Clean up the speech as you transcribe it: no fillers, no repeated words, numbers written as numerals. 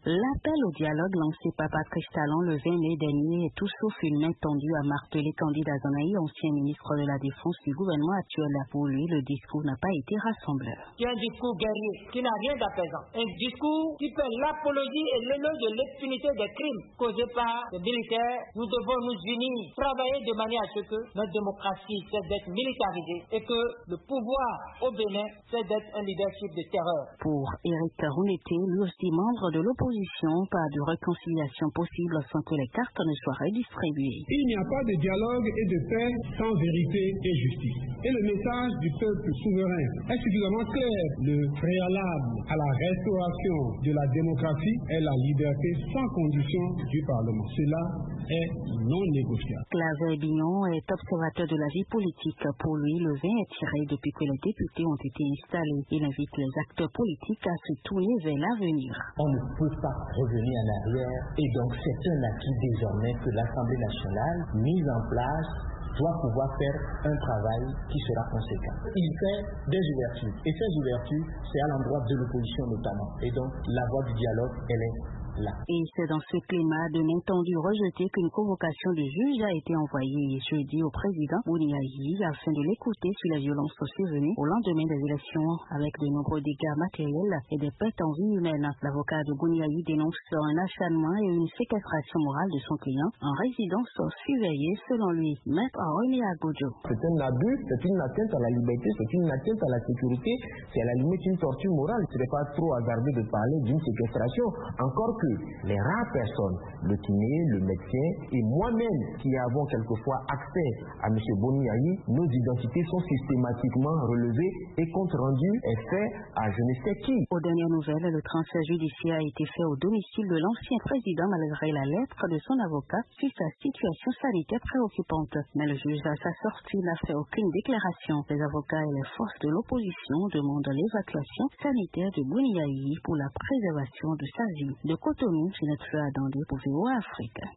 L'appel au dialogue lancé par Patrice Talon le 20 mai dernier est tout sauf une main tendue à marteler Candidat Zanaï, ancien ministre de la Défense du gouvernement actuel. Pour lui, le discours n'a pas été rassembleur. C'est un discours guerrier qui n'a rien d'apaisant. Un discours qui fait l'apologie et l'éloge de l'impunité des crimes causés par les militaires. Nous devons nous unir, travailler de manière à ce que notre démocratie cesse d'être militarisée et que le pouvoir au Bénin cesse d'être un leadership de terreur. Pour Éric Rouneté, lui aussi membre de l'opposition, pas de réconciliation possible sans que les cartes ne soient redistribuées. Il n'y a pas de dialogue et de paix sans vérité et justice. Et le message du peuple souverain est suffisamment clair. Le préalable à la restauration de la démocratie est la liberté sans condition du Parlement. Cela est non négociable. Claver Bignon est observateur de la vie politique. Pour lui, le vin est tiré depuis que les députés ont été installés. Il invite les acteurs politiques à se tourner vers l'avenir. On ne peut pas revenir en arrière et donc c'est un acquis désormais que l'Assemblée nationale, mise en place, doit pouvoir faire un travail qui sera conséquent. Il fait des ouvertures et ces ouvertures, c'est à l'endroit de l'opposition notamment. Et donc la voie du dialogue, elle est là. Et c'est dans ce climat de main tendue rejetée qu'une convocation de juge a été envoyée jeudi au président Bouniayi afin de l'écouter sur les violences survenues au lendemain des élections avec de nombreux dégâts matériels et des pertes en vie humaine. L'avocat de Bouniayi dénonce un acharnement et une séquestration morale de son client en résidence surveillée selon lui. Maître René Agodjo. C'est un abus, c'est une atteinte à la liberté, c'est une atteinte à la sécurité, c'est à la limite une torture morale. Ce n'est pas trop hasardeux de parler d'une séquestration, encore que les rares personnes, le kiné, le médecin et moi-même qui avons quelquefois accès à M. Bouniayi, nos identités sont systématiquement relevées et compte rendu est fait à je ne sais qui. Aux dernières nouvelles, le transfert judiciaire a été fait au domicile de l'ancien président malgré la lettre de son avocat sur sa situation sanitaire préoccupante. Mais le juge à sa sortie n'a fait aucune déclaration. Les avocats et les forces de l'opposition demandent l'évacuation sanitaire de Bouniayi pour la préservation de sa vie. De Cotonou, Ginette Feu Adandé pour VOA Afrique.